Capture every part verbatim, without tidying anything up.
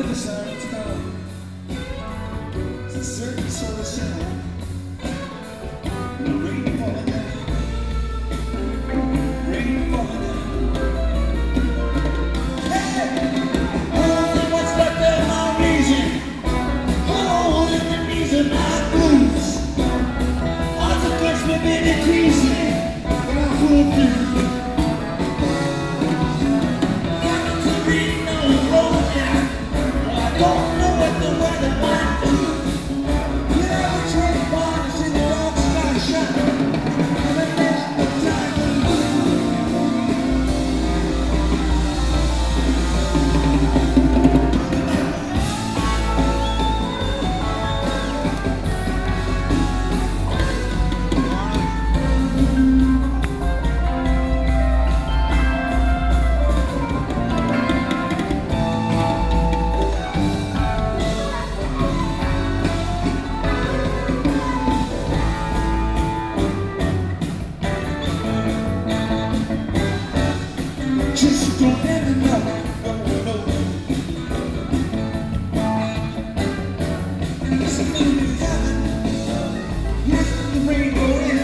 the sirens come, it's a certain sort of sound. The rain falling down, rain falling down. Hey! Only what's left of my reason, only the reason I blues. Odds against me been increasing, but I'm confused. Just don't ever know, no, no. It's a thing in heaven, yes, the rainbow in.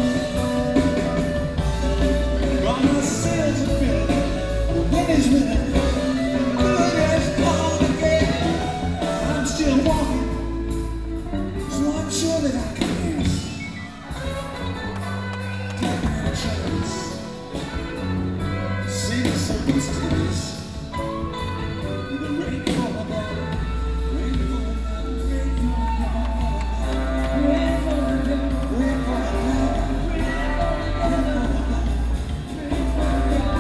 All my sails are filled, the wind is winning. Good as all again. I'm still walking, so I'm sure that I can dance. Take my chance. See the circumstance. The rain falling down, rain falling down, rain falling down, rain falling down, rain falling down, rain falling down, rain falling down.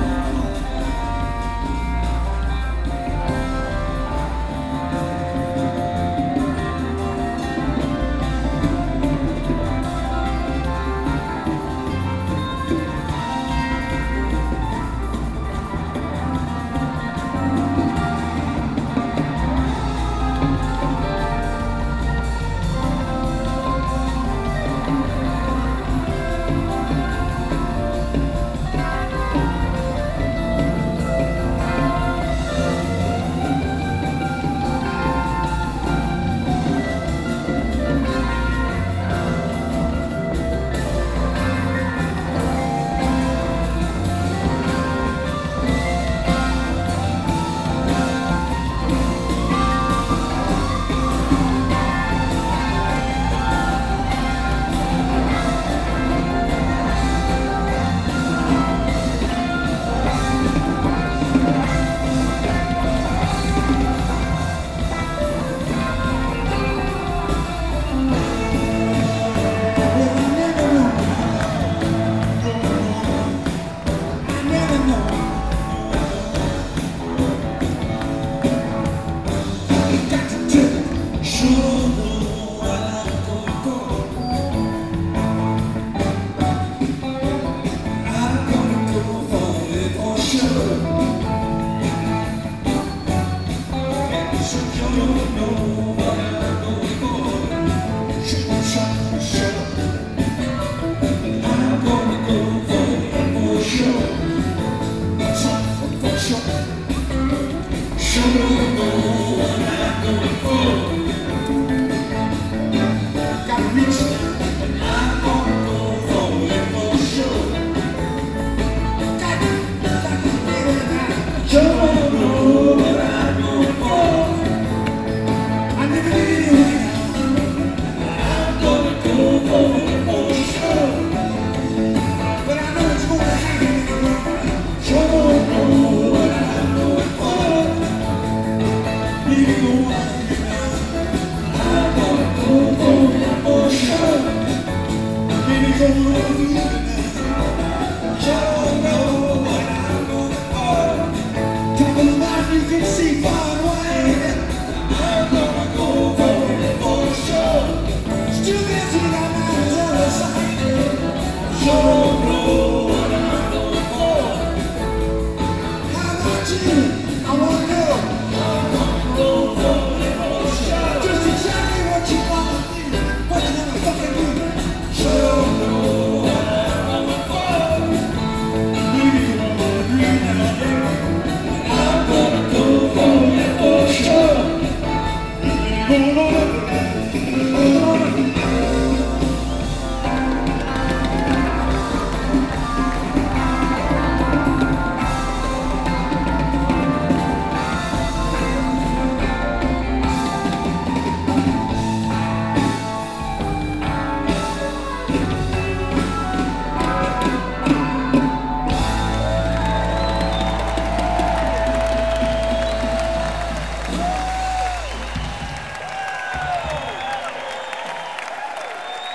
Show me